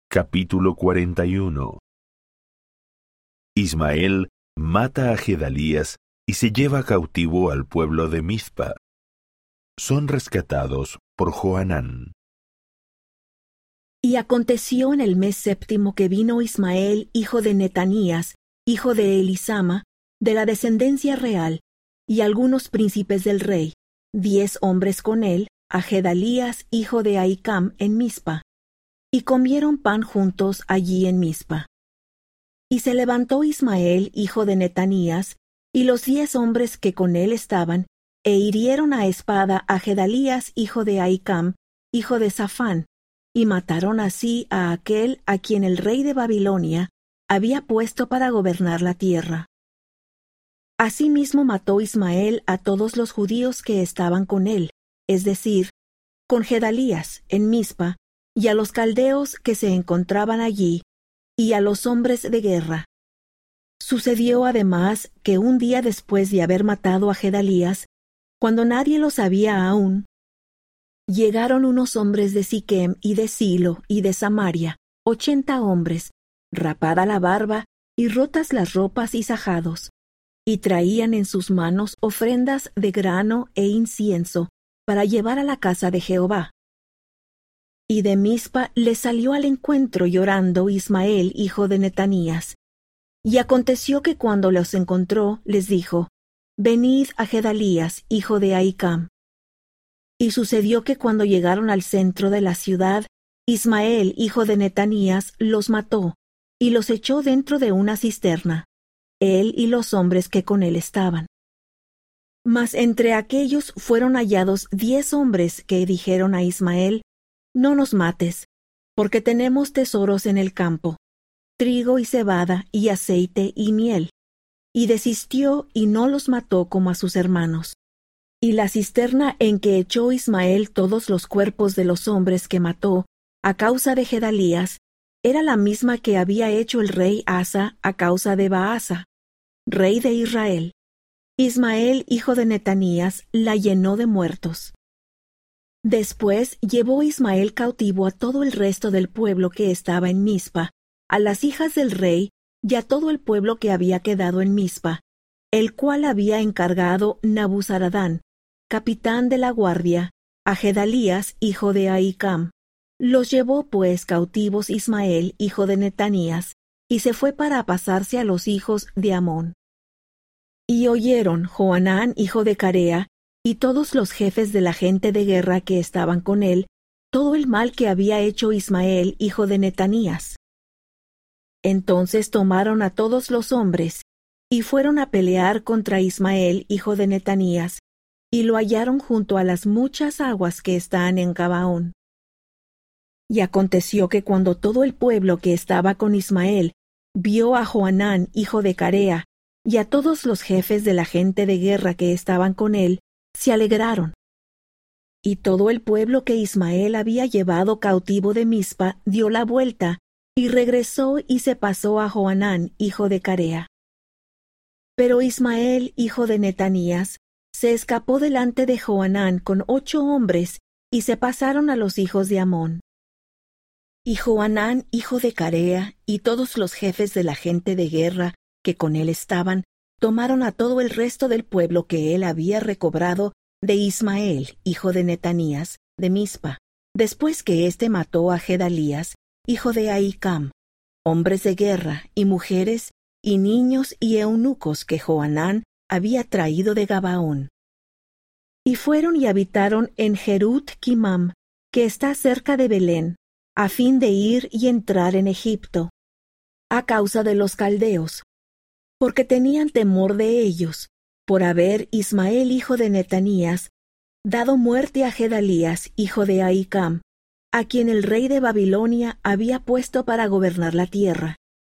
Capítulo 41. Ismael mata a Gedalías y se lleva cautivo al pueblo de Mizpa. Son rescatados por Johanán. Y aconteció en el mes séptimo que vino Ismael, hijo de Netanías, hijo de Elisama, de la descendencia real, y algunos príncipes del rey, 10 hombres con él, a Gedalías, hijo de Ahicam, en Mizpa. Y comieron pan juntos allí en Mizpa. Y se levantó Ismael, hijo de Netanías, y los 10 hombres que con él estaban, e hirieron a espada a Gedalías, hijo de Ahicam, hijo de Safán, y mataron así a aquel a quien el rey de Babilonia había puesto para gobernar la tierra. Asimismo mató Ismael a todos los judíos que estaban con él, es decir, con Gedalías en Mizpa, y a los caldeos que se encontraban allí, y a los hombres de guerra. Sucedió además que un día después de haber matado a Gedalías, cuando nadie lo sabía aún, llegaron unos hombres de Siquem y de Silo y de Samaria, 80 hombres, rapada la barba y rotas las ropas y sajados, y traían en sus manos ofrendas de grano e incienso para llevar a la casa de Jehová. Y de Mizpa le salió al encuentro llorando Ismael, hijo de Netanías. Y aconteció que cuando los encontró, les dijo: Venid a Gedalías, hijo de Ahicam. Y sucedió que cuando llegaron al centro de la ciudad, Ismael, hijo de Netanías, los mató, y los echó dentro de una cisterna, él y los hombres que con él estaban. Mas entre aquellos fueron hallados 10 hombres que dijeron a Ismael: No nos mates, porque tenemos tesoros en el campo, trigo y cebada y aceite y miel. Y desistió y no los mató como a sus hermanos. Y la cisterna en que echó Ismael todos los cuerpos de los hombres que mató, a causa de Gedalías, era la misma que había hecho el rey Asa a causa de Baasa, rey de Israel. Ismael, hijo de Netanías, la llenó de muertos. Después llevó Ismael cautivo a todo el resto del pueblo que estaba en Mizpa, a las hijas del rey y a todo el pueblo que había quedado en Mizpa, el cual había encargado Nabuzaradán, capitán de la guardia, a Gedalías, hijo de Ahicam. Los llevó pues cautivos Ismael, hijo de Netanías, y se fue para pasarse a los hijos de Amón. Y oyeron Johanán, hijo de Carea, y todos los jefes de la gente de guerra que estaban con él, todo el mal que había hecho Ismael, hijo de Netanías. Entonces tomaron a todos los hombres, y fueron a pelear contra Ismael, hijo de Netanías, y lo hallaron junto a las muchas aguas que están en Gabaón. Y aconteció que cuando todo el pueblo que estaba con Ismael vio a Johanán, hijo de Carea, y a todos los jefes de la gente de guerra que estaban con él, se alegraron. Y todo el pueblo que Ismael había llevado cautivo de Mizpa dio la vuelta, y regresó y se pasó a Johanán, hijo de Carea. Pero Ismael, hijo de Netanías, se escapó delante de Johanán con 8 hombres, y se pasaron a los hijos de Amón. Y Johanán, hijo de Carea, y todos los jefes de la gente de guerra que con él estaban, tomaron a todo el resto del pueblo que él había recobrado de Ismael, hijo de Netanías, de Mizpa, después que éste mató a Gedalías, hijo de Ahicam, hombres de guerra, y mujeres, y niños y eunucos que Johanán había traído de Gabaón. Y fueron y habitaron en Jerut Kimam, que está cerca de Belén, a fin de ir y entrar en Egipto, a causa de los caldeos, porque tenían temor de ellos, por haber Ismael, hijo de Netanías, dado muerte a Gedalías, hijo de Ahicam, a quien el rey de Babilonia había puesto para gobernar la tierra.